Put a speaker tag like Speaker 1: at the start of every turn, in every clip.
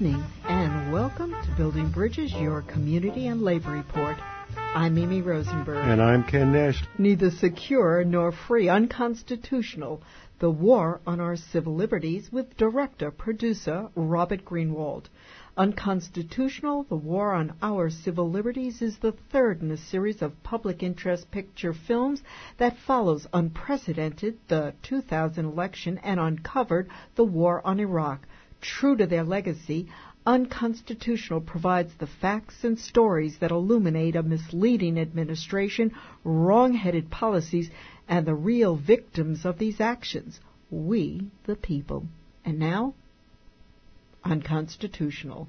Speaker 1: evening, and welcome to Building Bridges, your community and labor report. I'm Mimi Rosenberg.
Speaker 2: And I'm Ken Nash.
Speaker 1: Neither secure nor free, unconstitutional, the war on our civil liberties with director-producer Robert Greenwald. Unconstitutional, the war on our civil liberties is the third in a series of public interest picture films that follows Unprecedented, the 2000 election, and Uncovered, the war on Iraq. True to their legacy, Unconstitutional provides the facts and stories that illuminate a misleading administration, wrong-headed policies, and the real victims of these actions, we, the people. And now, Unconstitutional.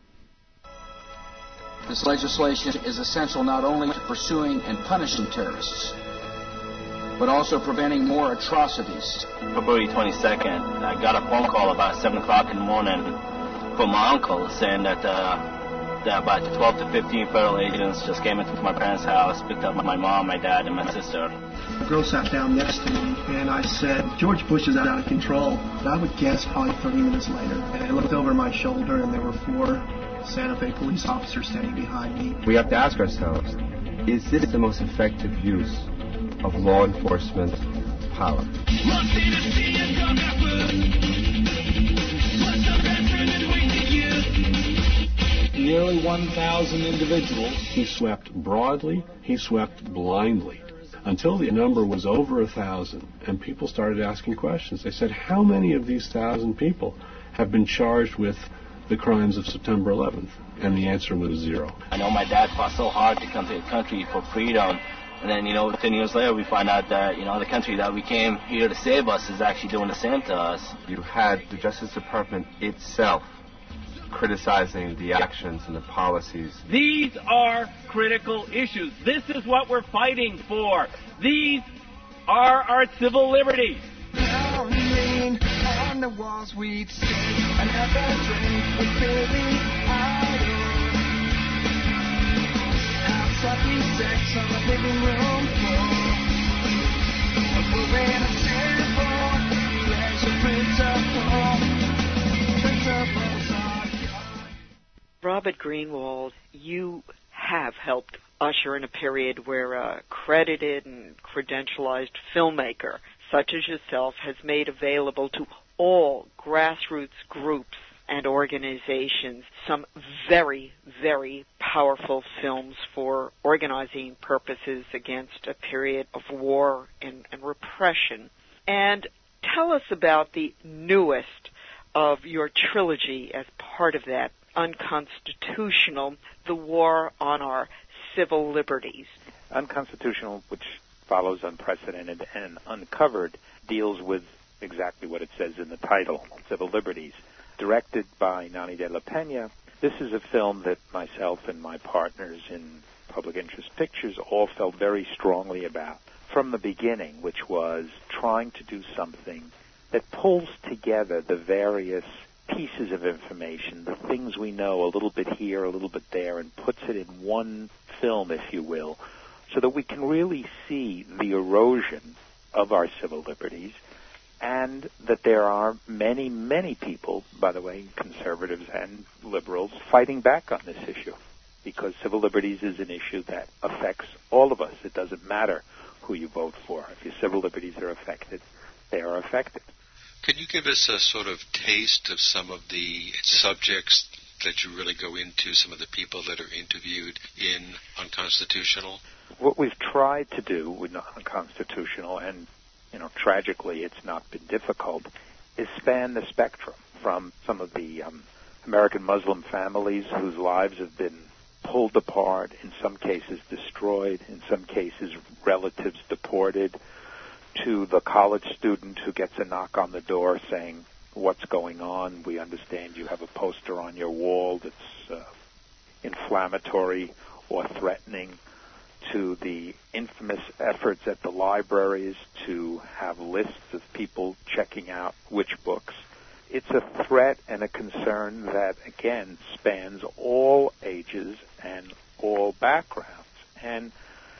Speaker 3: This legislation is essential not only to pursuing and punishing terrorists, but also preventing more atrocities.
Speaker 4: February 22nd, I got a phone call about 7 o'clock in the morning from my uncle saying that about 12 to 15 federal agents just came into my parents' house, picked up my mom, my dad, and my sister.
Speaker 5: The girl sat down next to me, and I said, George Bush is out of control. And I would guess probably 30 minutes later, and I looked over my shoulder, and there were 4 Santa Fe police officers standing behind me.
Speaker 6: We have to ask ourselves, is this the most effective use of law enforcement power?
Speaker 7: Nearly 1,000 individuals. He swept broadly, he swept blindly, until the number was over 1,000, and people started asking questions. They said, how many of these 1,000 people have been charged with the crimes of September 11th? And the answer was 0.
Speaker 4: I know my dad fought so hard to come to the country for freedom, and then, 10 years later we find out that, the country that we came here to save us is actually doing the same to us.
Speaker 6: You had the Justice Department itself criticizing the actions and the policies.
Speaker 8: These are critical issues. This is what we're fighting for. These are our civil liberties. On the walls we'd sit, another drink with Billy Idol. Sloppy sex on the living room floor. We're in a simple pleasure principles are gone.
Speaker 9: Robert Greenwald, you have helped usher in a period where a credited and credentialized filmmaker such as yourself has made available to all grassroots groups and organizations some very, very powerful films for organizing purposes against a period of war and repression. And tell us about the newest of your trilogy as part of that, Unconstitutional, the war on our civil liberties.
Speaker 10: Unconstitutional, which follows Unprecedented and Uncovered, deals with exactly what it says in the title, civil liberties. Directed by Nani de la Pena, this is a film that myself and my partners in Public Interest Pictures all felt very strongly about from the beginning, which was trying to do something that pulls together the various pieces of information, the things we know a little bit here, a little bit there, and puts it in one film, if you will, so that we can really see the erosion of our civil liberties, and that there are many, many people, by the way, conservatives and liberals, fighting back on this issue, because civil liberties is an issue that affects all of us. It doesn't matter who you vote for. If your civil liberties are affected, they are affected.
Speaker 11: Can you give us a sort of taste of some of the subjects that you really go into, some of the people that are interviewed in Unconstitutional?
Speaker 10: What we've tried to do with Unconstitutional, and tragically it's not been difficult, is span the spectrum from some of the American Muslim families whose lives have been pulled apart, in some cases destroyed, in some cases relatives deported, to the college student who gets a knock on the door saying, what's going on? We understand you have a poster on your wall that's inflammatory or threatening, to the infamous efforts at the libraries to have lists of people checking out which books. It's a threat and a concern that, again, spans all ages and all backgrounds. And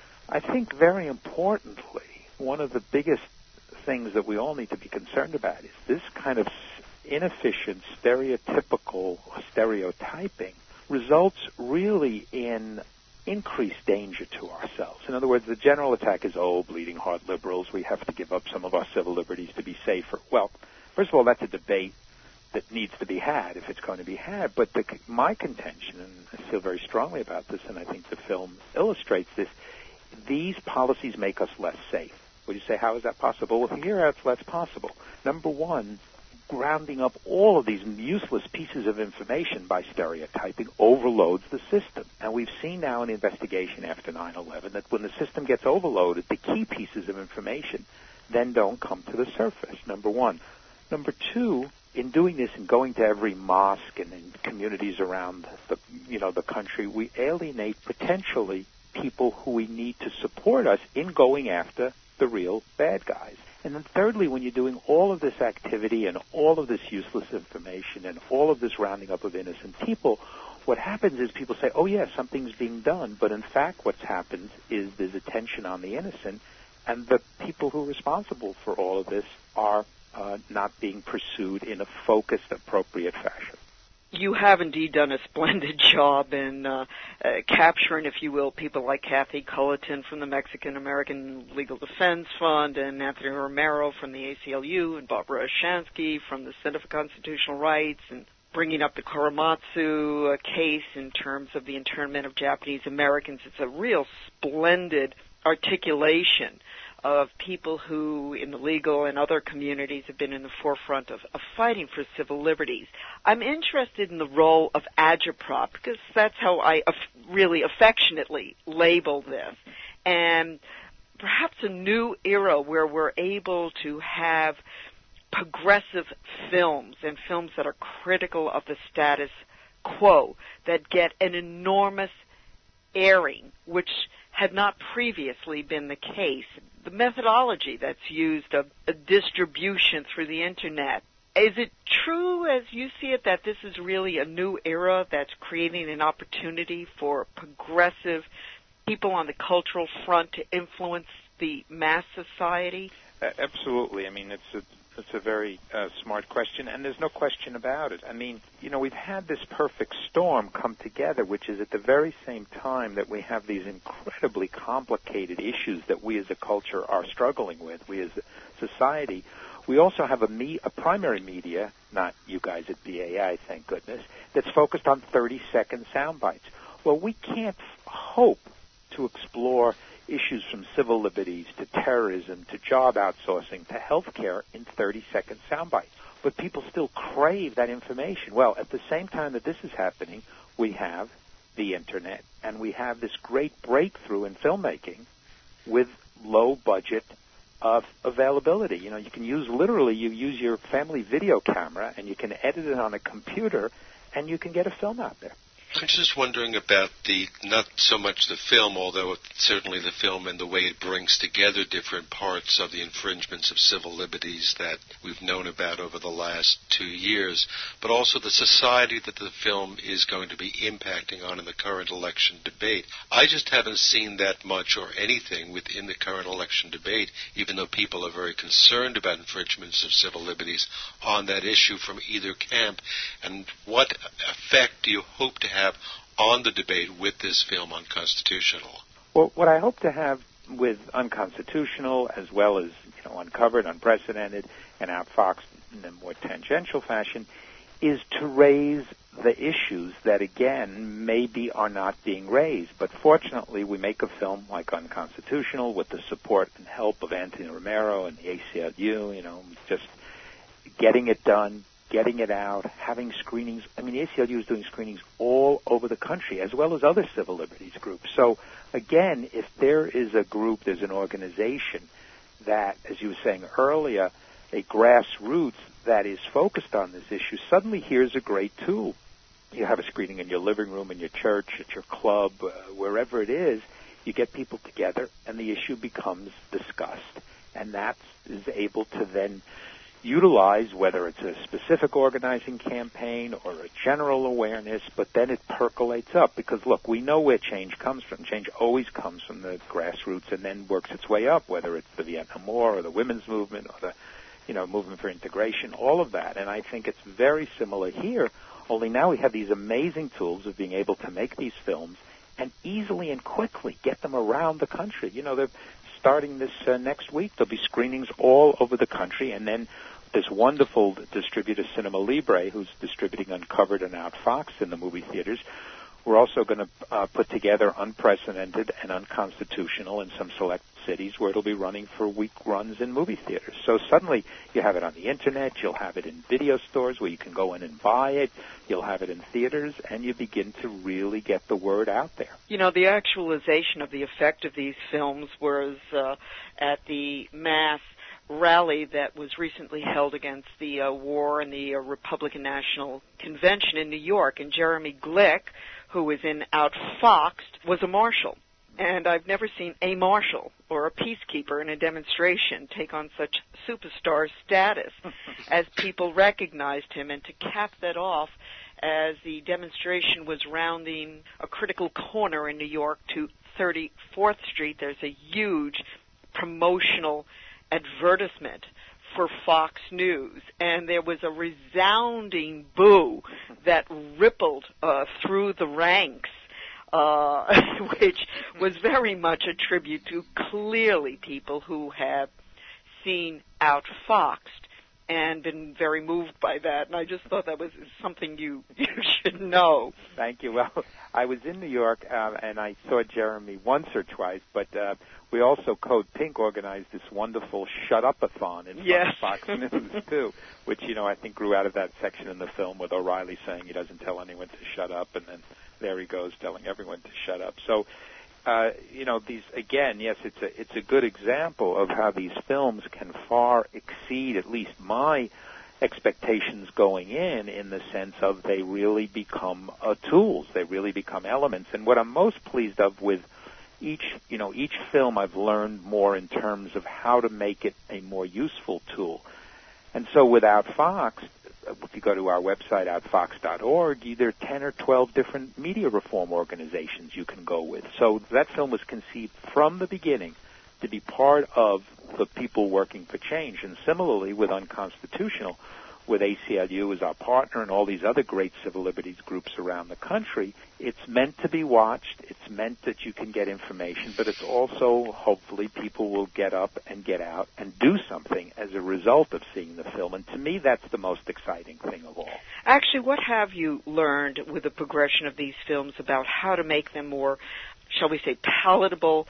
Speaker 10: I think very importantly, one of the biggest things that we all need to be concerned about is this kind of inefficient, stereotypical stereotyping results really in increased danger to ourselves. In other words, the general attack is, bleeding heart liberals, we have to give up some of our civil liberties to be safer. Well, first of all, that's a debate that needs to be had if it's going to be had. But my contention, and I feel very strongly about this, and I think the film illustrates this, these policies make us less safe. Would you say, how is that possible? Well, here it's less possible. Number one, grounding up all of these useless pieces of information by stereotyping overloads the system. And we've seen now in the investigation after 9/11 that when the system gets overloaded, the key pieces of information then don't come to the surface, number one. Number two, in doing this and going to every mosque and in communities around the country, we alienate potentially people who we need to support us in going after the real bad guys. And then thirdly, when you're doing all of this activity and all of this useless information and all of this rounding up of innocent people, what happens is people say, something's being done. But in fact, what's happened is there's attention on the innocent, and the people who are responsible for all of this are not being pursued in a focused, appropriate fashion.
Speaker 9: You have indeed done a splendid job in capturing, if you will, people like Kathy Culleton from the Mexican-American Legal Defense Fund and Anthony Romero from the ACLU and Barbara Ashansky from the Center for Constitutional Rights, and bringing up the Korematsu case in terms of the internment of Japanese Americans. It's a real splendid articulation of people who in the legal and other communities have been in the forefront of fighting for civil liberties. I'm interested in the role of agitprop because that's how I really affectionately label this. And perhaps a new era where we're able to have progressive films and films that are critical of the status quo that get an enormous airing, which had not previously been the case. The methodology that's used of a distribution through the Internet. Is it true, as you see it, that this is really a new era that's creating an opportunity for progressive people on the cultural front to influence the mass society?
Speaker 10: Absolutely. I mean, it's a very smart question, and there's no question about it. I mean, we've had this perfect storm come together, which is at the very same time that we have these incredibly complicated issues that we as a culture are struggling with, we as a society. We also have a primary media, not you guys at BAI, thank goodness, that's focused on 30-second sound bites. Well, we can't hope to explore issues from civil liberties to terrorism to job outsourcing to healthcare in 30-second sound bites. But people still crave that information. Well, at the same time that this is happening, we have the Internet, and we have this great breakthrough in filmmaking with low budget of availability. You can use your family video camera, and you can edit it on a computer, and you can get a film out there.
Speaker 11: I'm just wondering about not so much the film, although certainly the film and the way it brings together different parts of the infringements of civil liberties that we've known about over the last 2 years, but also the society that the film is going to be impacting on in the current election debate. I just haven't seen that much or anything within the current election debate, even though people are very concerned about infringements of civil liberties on that issue from either camp. And what effect do you hope to have on the debate with this film Unconstitutional?
Speaker 10: Well, what I hope to have with Unconstitutional, as well as Uncovered, Unprecedented, and Outfoxed in a more tangential fashion, is to raise the issues that, again, maybe are not being raised. But fortunately, we make a film like Unconstitutional with the support and help of Anthony Romero and the ACLU, just getting it done, getting it out, having screenings. I mean, the ACLU is doing screenings all over the country, as well as other civil liberties groups. So, again, if there is a group, there's an organization that, as you were saying earlier, a grassroots that is focused on this issue, suddenly here's a great tool. You have a screening in your living room, in your church, at your club, wherever it is. You get people together, and the issue becomes discussed. And that is able to then utilize, whether it's a specific organizing campaign or a general awareness, but then it percolates up. Because, look, we know where change comes from. Change always comes from the grassroots and then works its way up, whether it's the Vietnam War or the women's movement or the movement for integration, all of that. And I think it's very similar here, only now we have these amazing tools of being able to make these films and easily and quickly get them around the country. They're starting this next week. There'll be screenings all over the country, and then this wonderful distributor, Cinema Libre, who's distributing Uncovered and Outfox in the movie theaters. We're also going to put together Unprecedented and Unconstitutional in some select cities where it'll be running for week runs in movie theaters. So suddenly you have it on the Internet, you'll have it in video stores where you can go in and buy it, you'll have it in theaters, and you begin to really get the word out there.
Speaker 9: The actualization of the effect of these films was at the mass rally that was recently held against the war in the Republican Convention in New York, and Jeremy Glick, who was in Outfoxed, was a marshal. And I've never seen a marshal or a peacekeeper in a demonstration take on such superstar status as people recognized him. And to cap that off, as the demonstration was rounding a critical corner in New York to 34th Street, there's a huge promotional advertisement for Fox News, and there was a resounding boo that rippled through the ranks, which was very much a tribute to clearly people who have seen Outfoxed and been very moved by that, and I just thought that was something you should know.
Speaker 10: Thank you. Well, I was in New York, and I saw Jeremy once or twice, but we also, Code Pink, organized this wonderful shut-up-a-thon in front of Fox News, too, which, I think grew out of that section in the film with O'Reilly saying he doesn't tell anyone to shut up, and then there he goes telling everyone to shut up. So, these, again, yes, it's a good example of how these films can far exceed at least my expectations going in the sense of they really become tools, they really become elements. And what I'm most pleased of with each film, I've learned more in terms of how to make it a more useful tool. And so with Outfox, if you go to our website, outfox.org, there are 10 or 12 different media reform organizations you can go with. So that film was conceived from the beginning to be part of the people working for change. And similarly with Unconstitutional, with ACLU as our partner and all these other great civil liberties groups around the country, it's meant to be watched, it's meant that you can get information, but it's also, hopefully, people will get up and get out and do something as a result of seeing the film. And to me, that's the most exciting thing of all.
Speaker 9: Actually, what have you learned with the progression of these films about how to make them more, shall we say, palatable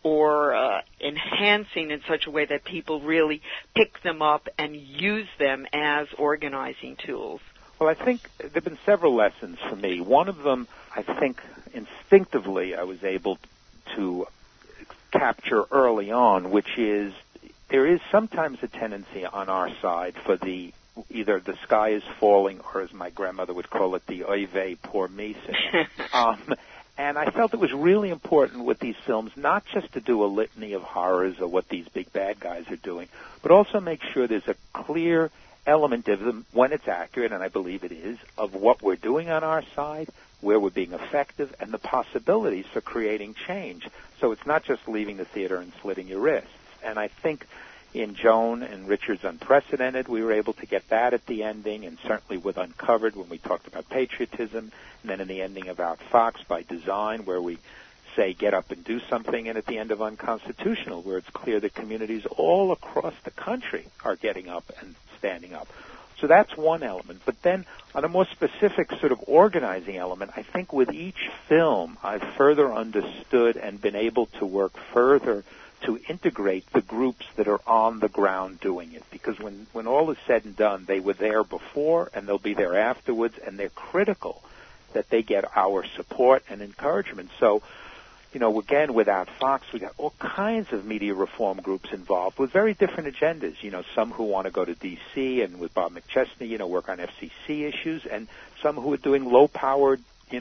Speaker 9: or enhancing in such a way that people really pick them up and use them as organizing tools?
Speaker 10: Well, I think there have been several lessons for me. One of them, I think, instinctively I was able to capture early on, which is there is sometimes a tendency on our side for either the sky is falling or, as my grandmother would call it, the oy vey, poor me syndrome. And I felt it was really important with these films not just to do a litany of horrors or what these big bad guys are doing, but also make sure there's a clear element of them, when it's accurate, and I believe it is, of what we're doing on our side, where we're being effective, and the possibilities for creating change. So it's not just leaving the theater and slitting your wrists. And I think in Joan and Richard's Unprecedented, we were able to get that at the ending, and certainly with Uncovered when we talked about patriotism, and then in the ending of Outfox by Design, where we say get up and do something, and at the end of Unconstitutional, where it's clear that communities all across the country are getting up and standing up. So that's one element. But then on a more specific sort of organizing element, I think with each film I've further understood and been able to work further to integrate the groups that are on the ground doing it. Because when all is said and done, they were there before and they'll be there afterwards, and they're critical that they get our support and encouragement. So, again, with Outfox, we got all kinds of media reform groups involved with very different agendas. Some who want to go to D.C. and with Bob McChesney, work on FCC issues, and some who are doing low-powered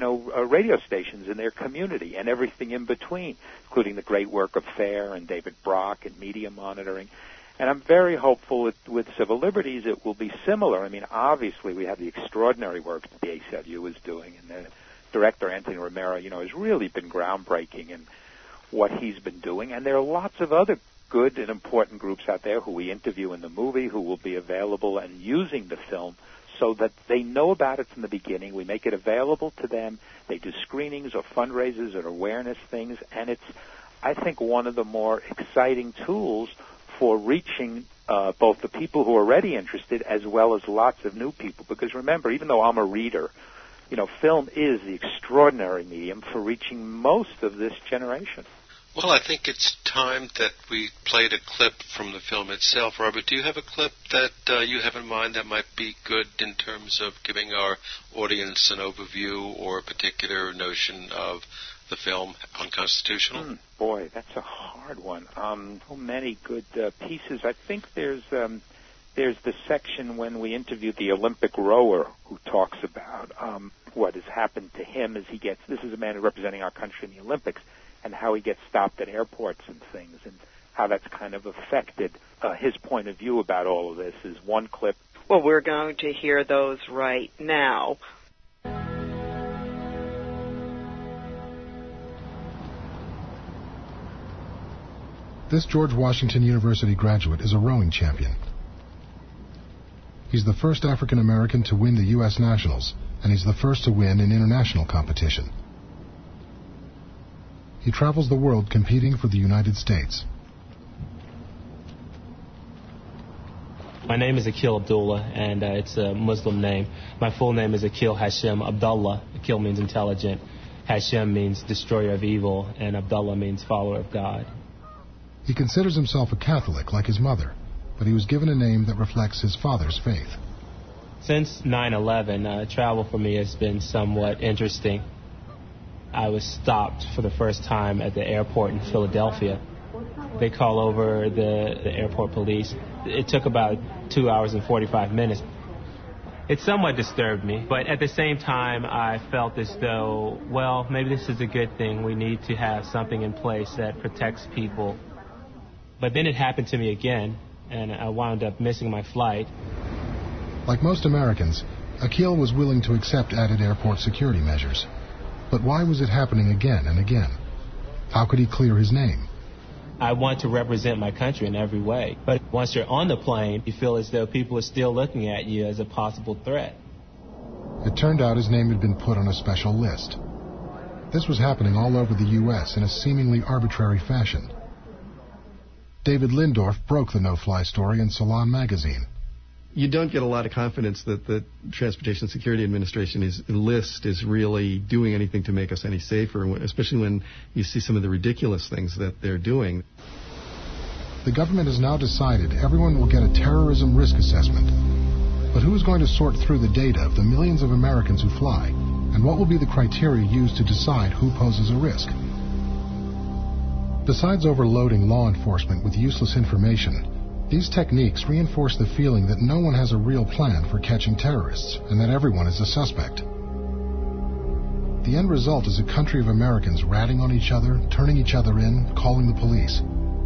Speaker 10: radio stations in their community and everything in between, including the great work of FAIR and David Brock and media monitoring. And I'm very hopeful with civil liberties it will be similar. I mean, obviously we have the extraordinary work that the ACLU is doing, and the director, Anthony Romero, has really been groundbreaking in what he's been doing. And there are lots of other good and important groups out there who we interview in the movie, who will be available and using the film so that they know about it from the beginning. We make it available to them. They do screenings or fundraisers or awareness things, and it's, I think, one of the more exciting tools for reaching both the people who are already interested as well as lots of new people. Because remember, even though I'm a reader, film is the extraordinary medium for reaching most of this generation.
Speaker 11: Well, I think it's time that we played a clip from the film itself. Robert, do you have a clip that you have in mind that might be good in terms of giving our audience an overview or a particular notion of the film Unconstitutional?
Speaker 10: Boy, that's a hard one. So many good pieces. I think there's the section when we interviewed the Olympic rower who talks about what has happened to him as he gets, this is a man representing our country in the Olympics, and how he gets stopped at airports and things, and how that's kind of affected his point of view about all of this is one clip.
Speaker 9: Well, we're going to hear those right now.
Speaker 2: This George Washington University graduate is a rowing champion. He's the first African American to win the U.S. Nationals, and he's the first to win in international competition. He travels the world competing for the United States.
Speaker 12: My name is Akil Abdullah, and it's a Muslim name. My full name is Akil Hashem Abdullah. Akil means intelligent, Hashem means destroyer of evil, and Abdullah means follower of God.
Speaker 2: He considers himself a Catholic like his mother, but he was given a name that reflects his father's faith.
Speaker 12: Since 9/11, travel for me has been somewhat interesting. I was stopped for the first time at the airport in Philadelphia. They call over the airport police. It took about 2 hours and 45 minutes. It somewhat disturbed me, but at the same time, I felt as though, well, maybe this is a good thing. We need to have something in place that protects people. But then it happened to me again, and I wound up missing my flight.
Speaker 2: Like most Americans, Akil was willing to accept added airport security measures. But why was it happening again and again? How could he clear his name?
Speaker 12: I want to represent my country in every way. But once you're on the plane, you feel as though people are still looking at you as a possible threat.
Speaker 2: It turned out his name had been put on a special list. This was happening all over the U.S. in a seemingly arbitrary fashion. David Lindorf broke the no-fly story in Salon magazine.
Speaker 13: You don't get a lot of confidence that the Transportation Security Administration's list is really doing anything to make us any safer, especially when you see some of the ridiculous things that they're doing.
Speaker 2: The government has now decided everyone will get a terrorism risk assessment. But who is going to sort through the data of the millions of Americans who fly? And what will be the criteria used to decide who poses a risk? Besides overloading law enforcement with useless information, these techniques reinforce the feeling that no one has a real plan for catching terrorists and that everyone is a suspect. The end result is a country of Americans ratting on each other, turning each other in, calling the police.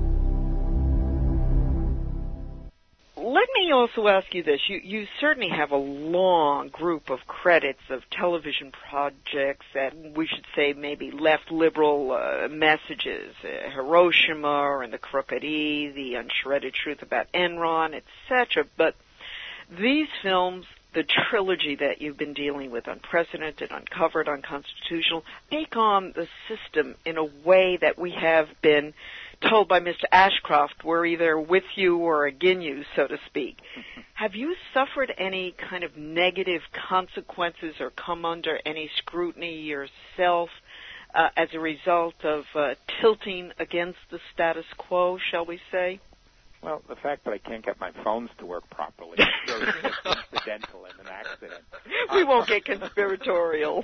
Speaker 9: Let me also ask you this. You certainly have a long group of credits of television projects that we should say maybe left liberal messages, Hiroshima and the Crooked E, the Unshredded Truth about Enron, etc. But these films, the trilogy that you've been dealing with, Unprecedented, Uncovered, Unconstitutional, take on the system in a way that we have been told by Mr. Ashcroft, we're either with you or against you, so to speak. Have you suffered any kind of negative consequences or come under any scrutiny yourself as a result of tilting against the status quo, shall we say?
Speaker 10: Well, the fact that I can't get my phones to work properly is very incidental in an accident.
Speaker 9: We won't get conspiratorial.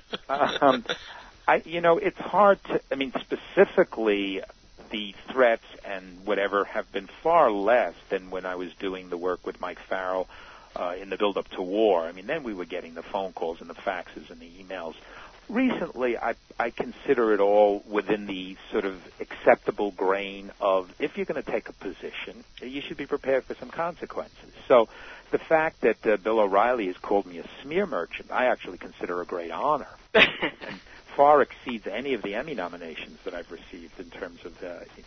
Speaker 10: It's hard to, specifically the threats and whatever have been far less than when I was doing the work with Mike Farrell in the build-up to war. Then we were getting the phone calls and the faxes and the emails. Recently, I consider it all within the sort of acceptable grain of if you're going to take a position, you should be prepared for some consequences. So the fact that Bill O'Reilly has called me a smear merchant, I actually consider a great honor. And far exceeds any of the Emmy nominations that I've received in terms of,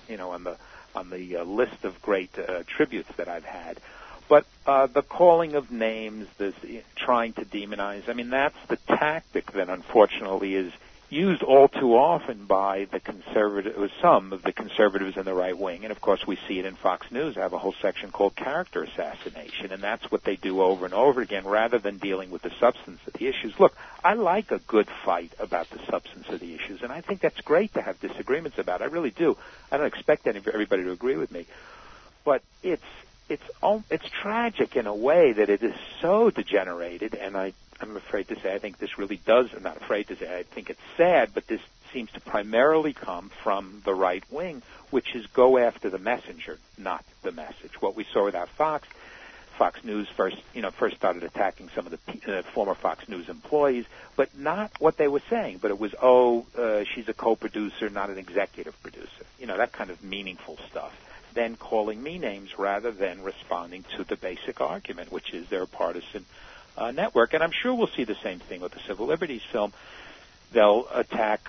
Speaker 10: on the list of great tributes that I've had. But the calling of names, this trying to demonize, I mean, that's the tactic that unfortunately is used all too often by some of the conservatives in the right wing. And, of course, we see it in Fox News. I have a whole section called character assassination, and that's what they do over and over again rather than dealing with the substance of the issues. Look, I like a good fight about the substance of the issues, and I think that's great to have disagreements about it. I really do. I don't expect everybody to agree with me. But it's tragic in a way that it is so degenerated, and I'm afraid to say I think this really does, I'm not afraid to say, I think it's sad, but this seems to primarily come from the right wing, which is go after the messenger, not the message. What we saw with our Fox News first started attacking some of the former Fox News employees, but not what they were saying, but it was, she's a co-producer, not an executive producer. That kind of meaningful stuff. Then calling me names rather than responding to the basic argument, which is they're a partisan network. And I'm sure we'll see the same thing with the Civil Liberties film. They'll attack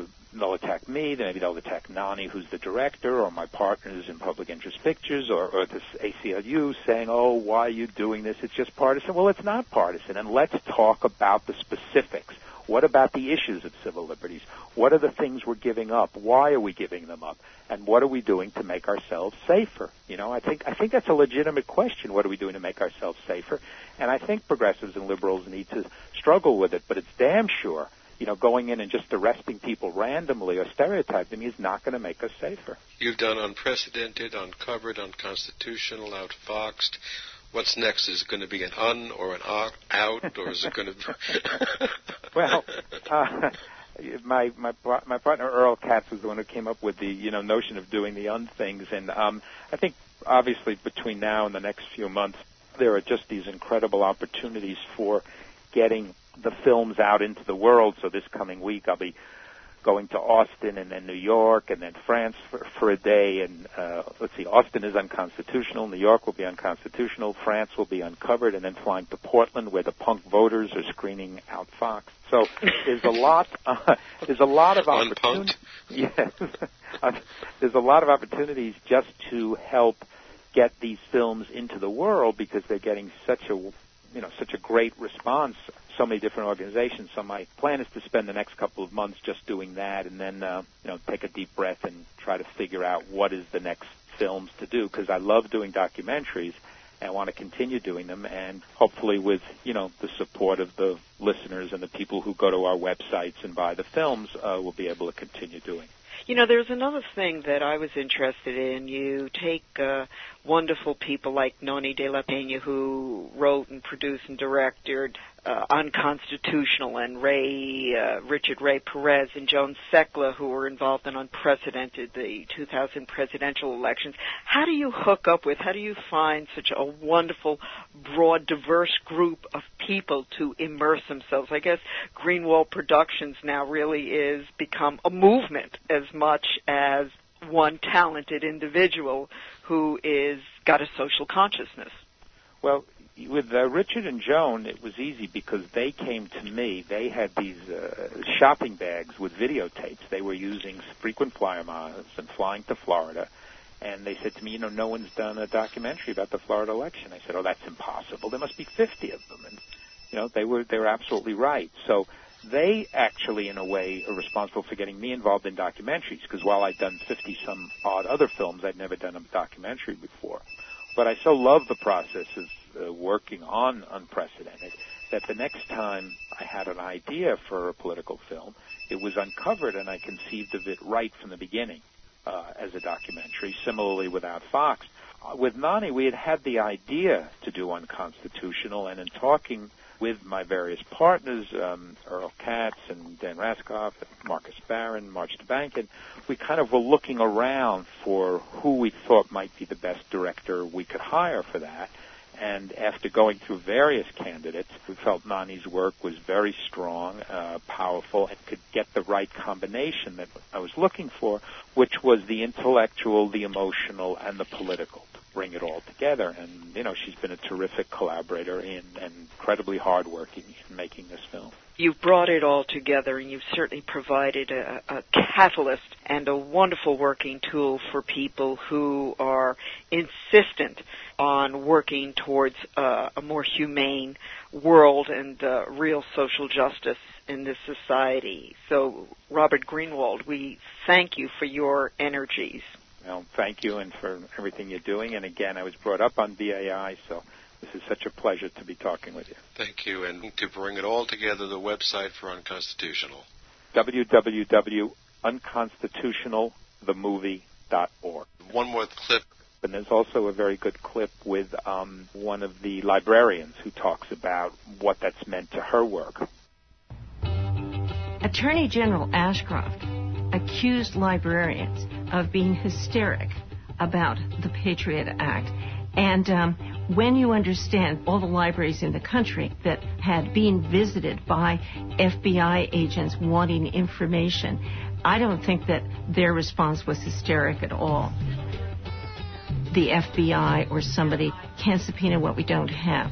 Speaker 10: me, maybe they'll attack Nani, who's the director, or my partners in Public Interest Pictures, or this ACLU saying, why are you doing this? It's just partisan. Well, it's not partisan, and let's talk about the specifics. What about the issues of civil liberties? What are the things we're giving up? Why are we giving them up? And what are we doing to make ourselves safer? I think that's a legitimate question. What are we doing to make ourselves safer? And I think progressives and liberals need to struggle with it, but it's damn sure, going in and just arresting people randomly or stereotyping is not going to make us safer.
Speaker 11: You've done Unprecedented, Uncovered, Unconstitutional, Outfoxed. What's next? Is it going to be an or an out, or is it going to be...
Speaker 10: Well, my partner Earl Katz was the one who came up with the notion of doing the things, and I think obviously between now and the next few months there are just these incredible opportunities for getting the films out into the world. So this coming week I'll be going to Austin and then New York and then France for a day. And Austin is unconstitutional. New York will be unconstitutional. France will be uncovered, and then flying to Portland where the punk voters are screening out Fox. So there's a lot. There's a lot of opportunities. Yes, there's a lot of opportunities just to help get these films into the world because they're getting such a great response. So many different organizations. So my plan is to spend the next couple of months just doing that, and then take a deep breath and try to figure out what is the next films to do, because I love doing documentaries and I want to continue doing them, and hopefully with the support of the listeners and the people who go to our websites and buy the films, we'll be able to continue doing.
Speaker 9: There's another thing that I was interested in. You take wonderful people like Noni de la Peña, who wrote and produced and directed Unconstitutional, and Richard Ray Perez and Joan Sekla, who were involved in Unprecedented, the 2000 presidential elections. How do you find such a wonderful, broad, diverse group of people to immerse themselves? I guess Greenwald Productions now really is become a movement as much as one talented individual who is got a social consciousness.
Speaker 10: Well, with Richard and Joan, it was easy because they came to me. They had these shopping bags with videotapes. They were using frequent flyer miles and flying to Florida. And they said to me, no one's done a documentary about the Florida election. I said, that's impossible. There must be 50 of them. And, they were absolutely right. So they actually, in a way, are responsible for getting me involved in documentaries, because while I'd done 50-some-odd other films, I'd never done a documentary before. But I so love the process of working on Unprecedented that the next time I had an idea for a political film, it was uncovered, and I conceived of it right from the beginning as a documentary, similarly with Fox. With Nani, we had the idea to do Unconstitutional, and in talking with my various partners, Earl Katz and Dan Raskoff, Marcus Barron, March DeBankin, we kind of were looking around for who we thought might be the best director we could hire for that. And after going through various candidates, we felt Nani's work was very strong, powerful, and could get the right combination that I was looking for, which was the intellectual, the emotional, and the political, bring it all together. And, she's been a terrific collaborator and incredibly hardworking in making this film.
Speaker 9: You've brought it all together, and you've certainly provided a catalyst and a wonderful working tool for people who are insistent on working towards a more humane world and real social justice in this society. So, Robert Greenwald, we thank you for your energies.
Speaker 10: Well, thank you and for everything you're doing. And again, I was brought up on BAI, so this is such a pleasure to be talking with you.
Speaker 11: Thank you. And to bring it all together, the website for Unconstitutional.
Speaker 10: www.unconstitutionalthemovie.org.
Speaker 11: One more clip.
Speaker 10: And there's also a very good clip with one of the librarians who talks about what that's meant to her work.
Speaker 14: Attorney General Ashcroft accused librarians of being hysteric about the Patriot Act. And when you understand all the libraries in the country that had been visited by FBI agents wanting information, I don't think that their response was hysteric at all. The FBI or somebody can't subpoena what we don't have.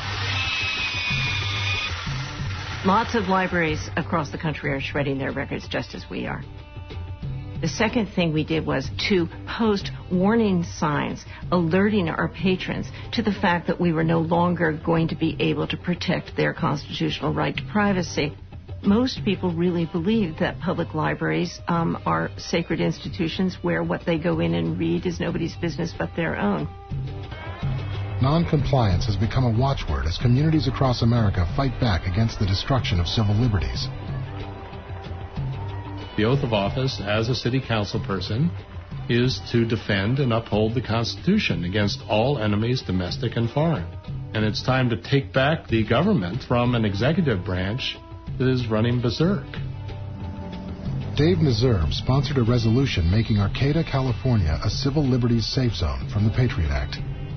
Speaker 14: Lots of libraries across the country are shredding their records just as we are. The second thing we did was to post warning signs alerting our patrons to the fact that we were no longer going to be able to protect their constitutional right to privacy. Most people really believe that public libraries are sacred institutions where what they go in and read is nobody's business but their own.
Speaker 2: Non-compliance has become a watchword as communities across America fight back against the destruction of civil liberties.
Speaker 15: The oath of office as a city council person is to defend and uphold the Constitution against all enemies, domestic and foreign. And it's time to take back the government from an executive branch that is running berserk.
Speaker 2: Dave Meserve sponsored a resolution making Arcata, California a civil liberties safe zone from the Patriot Act.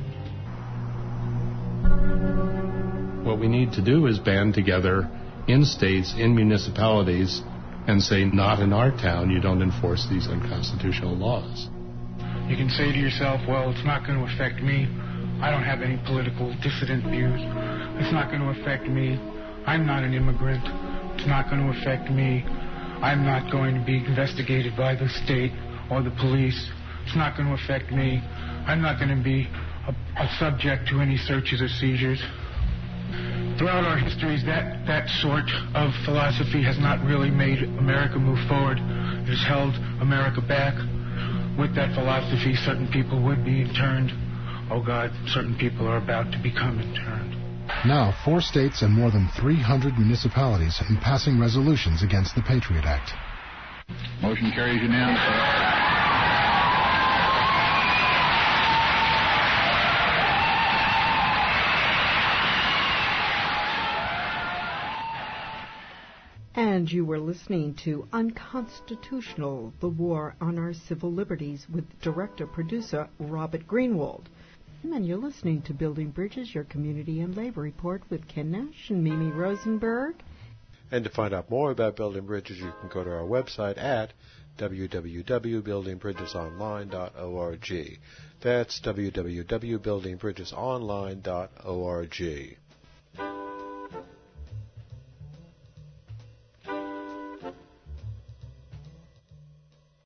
Speaker 15: What we need to do is band together in states, in municipalities, and say, not in our town, you don't enforce these unconstitutional laws.
Speaker 16: You can say to yourself, well, it's not going to affect me. I don't have any political dissident views. It's not going to affect me. I'm not an immigrant. It's not going to affect me. I'm not going to be investigated by the state or the police. It's not going to affect me. I'm not going to be a subject to any searches or seizures. Throughout our histories, that sort of philosophy has not really made America move forward. It has held America back. With that philosophy, certain people would be interned. Oh God, certain people are about to become interned.
Speaker 2: Now, 4 states and more than 300 municipalities are passing resolutions against the Patriot Act.
Speaker 17: Motion carries unanimously.
Speaker 1: And you were listening to Unconstitutional, the War on Our Civil Liberties with director-producer Robert Greenwald. And you're listening to Building Bridges, your community and labor report with Ken Nash and Mimi Rosenberg.
Speaker 18: And to find out more about Building Bridges, you can go to our website at www.buildingbridgesonline.org. That's www.buildingbridgesonline.org.